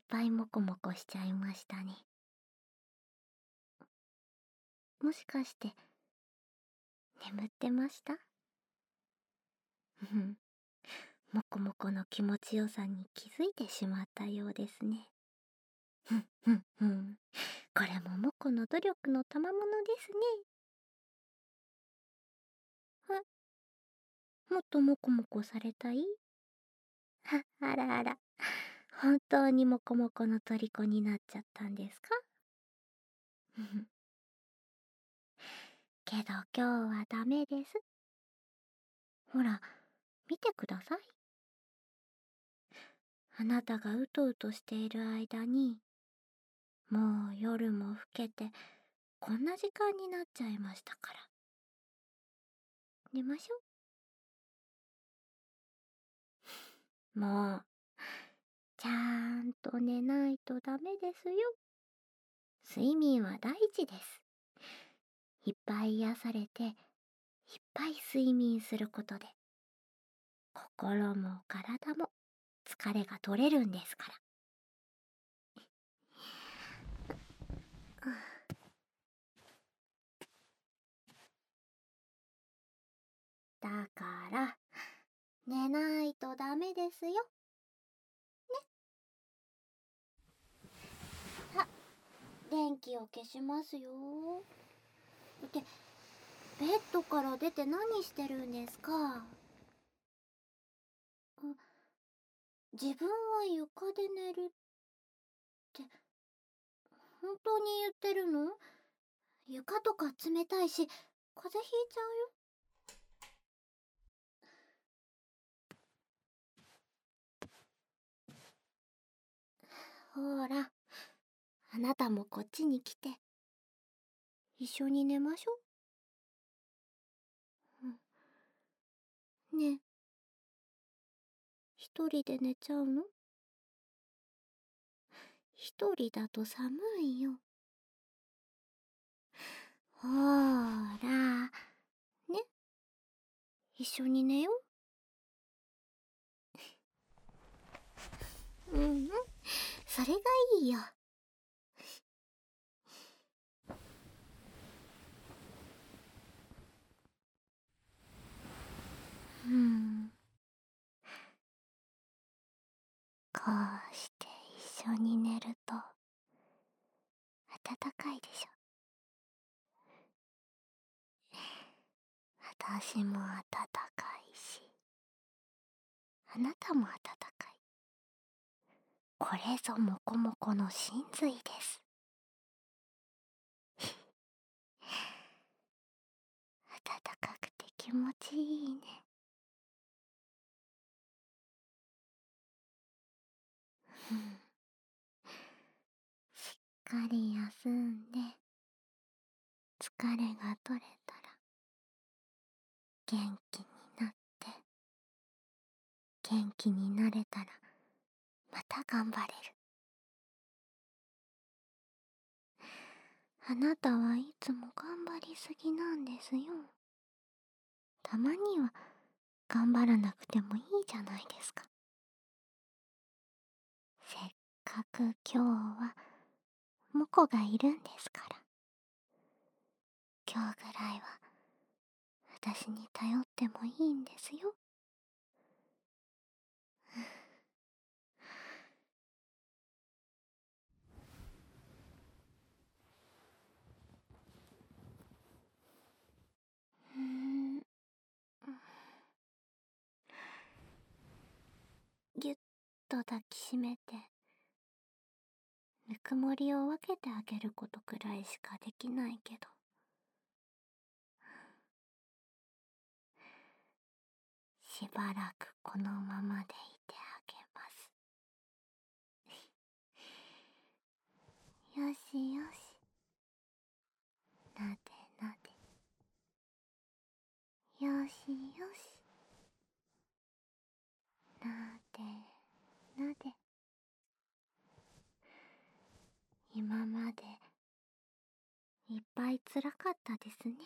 ぱいモコモコしちゃいましたね。もしかして眠ってました？ふふん、モコモコの気持ちよさに気づいてしまったようですね。ふんふんふん。これもモコの努力の賜物ですね。もっとモコモコされたい？あらあら。本当にモコモコの虜になっちゃったんですか？ふふ。けど今日はダメです。ほら、見てください。あなたがうとうとしている間に、もう夜も更けて、こんな時間になっちゃいましたから。寝ましょう。もう、ちゃんと寝ないとダメですよ。睡眠は大事です。いっぱい癒されて、いっぱい睡眠することで、心も体も疲れが取れるんですから。だから、寝ないとダメですよ。さ、電気を消しますよ。ってベッドから出て何してるんですか？自分は床で寝るって本当に言ってるの？床とか冷たいし風邪ひいちゃうよ。ほら、あなたもこっちに来て一緒に寝ましょう。ねえ、一人で寝ちゃうの？一人だと寒いよ。ほーら、ね、一緒に寝よう。うんうん、それがいいよ。こうして一緒に寝ると暖かいでしょ。私も暖かいし、あなたも暖かい。これぞモコモコの真髄です。暖かくて気持ちいいね。しっかり休んで疲れが取れたら元気になって、元気になれたらまた頑張れる。あなたはいつも頑張りすぎなんですよ。たまには頑張らなくてもいいじゃないですか。せっかく今日はモコがいるんですから。今日ぐらいは私に頼ってもいいんですよ。うーん、ぎゅっと抱きしめてぬくもりを分けてあげることくらいしかできないけど、しばらくこのままでいてあげます。よしよし、なでなで、よしよし、なでなで。今までいっぱい辛かったですね。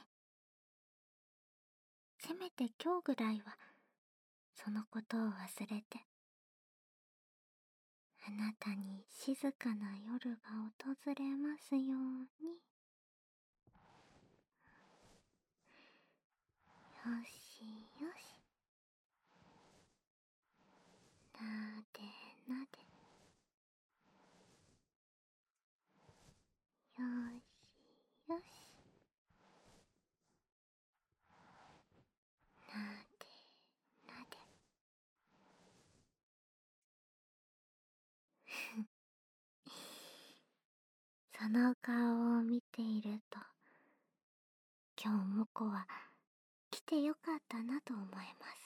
せめて今日ぐらいはそのことを忘れてあなたに静かな夜が訪れますように。よしよし。なでなで。よしよし。なでなで。その顔を見ていると、今日モコは来てよかったなと思います。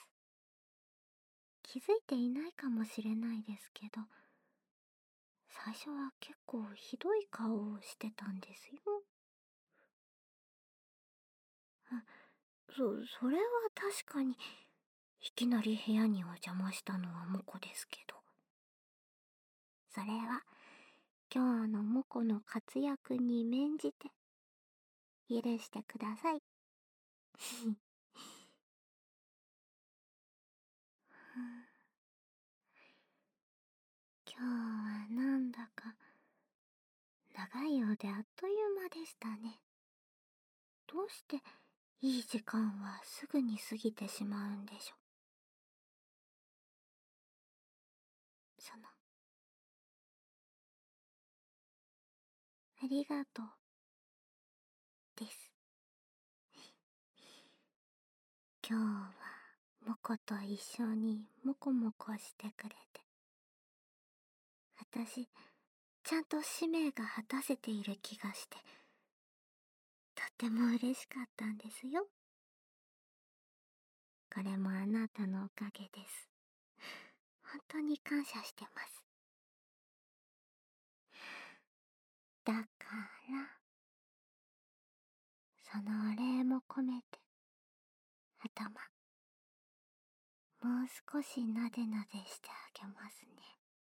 気づいていないかもしれないですけど、最初は結構ひどい顔をしてたんですよ。あ、それは確かに、いきなり部屋にお邪魔したのはモコですけど。それは、今日のモコの活躍に免じて、許してください。今日はなんだか、長いようであっという間でしたね。どうしていい時間はすぐに過ぎてしまうんでしょう。ありがとう、です。今日はモコと一緒にモコモコしてくれて、私、ちゃんと使命が果たせている気がして、とっても嬉しかったんですよ。これもあなたのおかげです。本当に感謝してます。だから、そのお礼も込めて、頭、もう少しなでなでしてあげますね。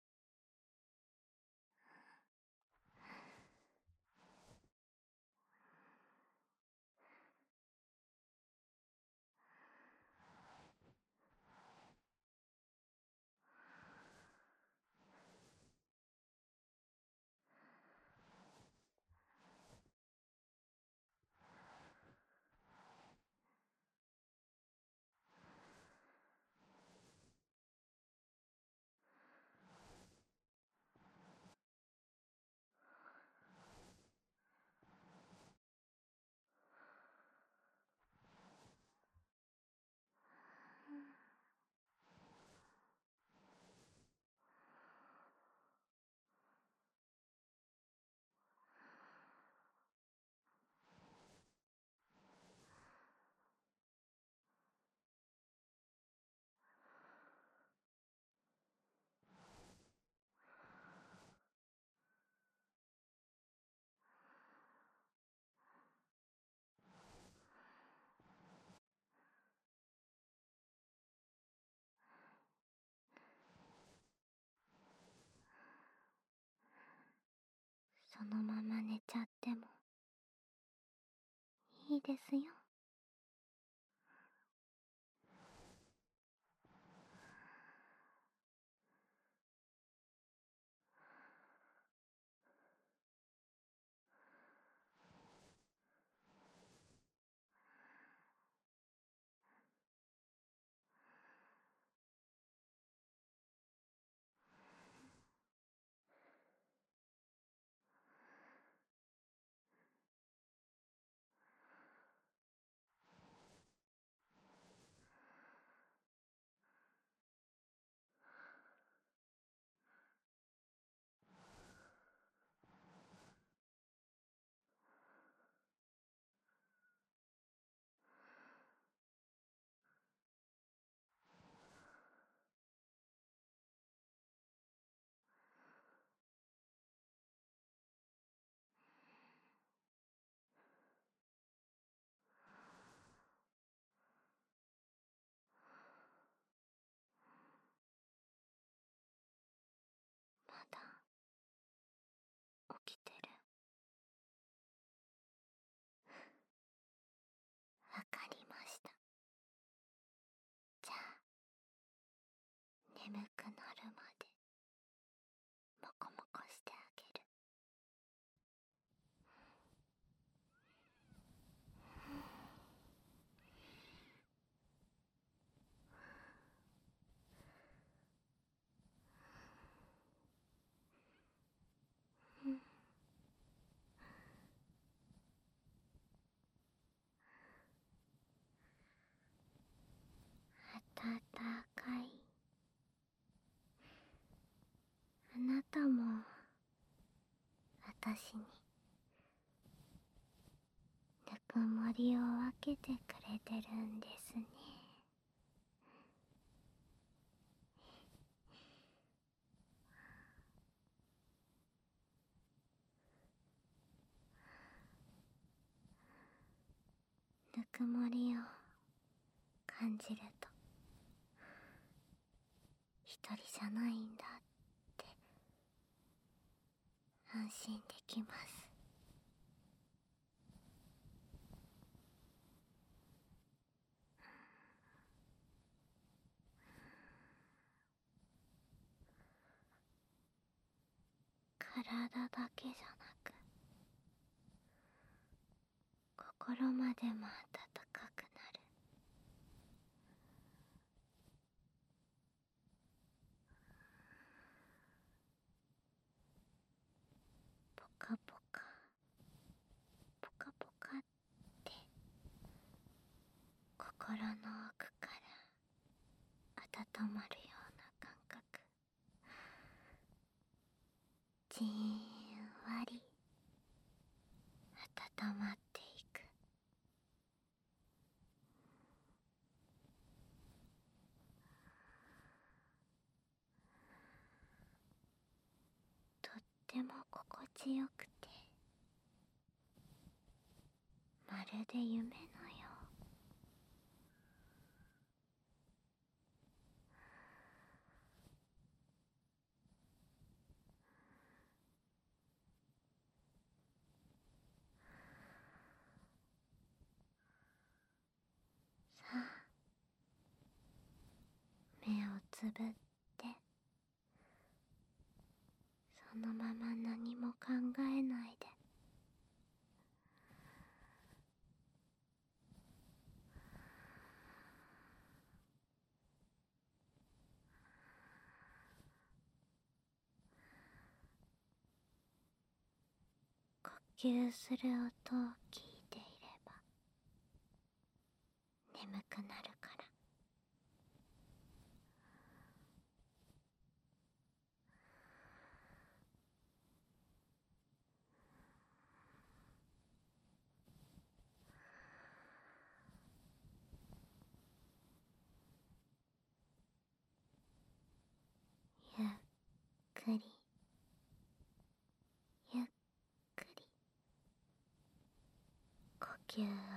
そのまま寝ちゃってもいいですよ。 私にぬくもりを分けてくれてるんですね。ぬくもりを感じると一人じゃないんだって安心できます。体だけじゃなく心までも温かくなる。ポカポカポカポカって心の奥から温まるような感覚。じんわり温まっていく。とっても心地よくてまるで夢のよう。さあ目をつぶってそのまま何も考えないで呼吸する音を聞いていれば眠くなるから。ゆっくりゆっくり呼吸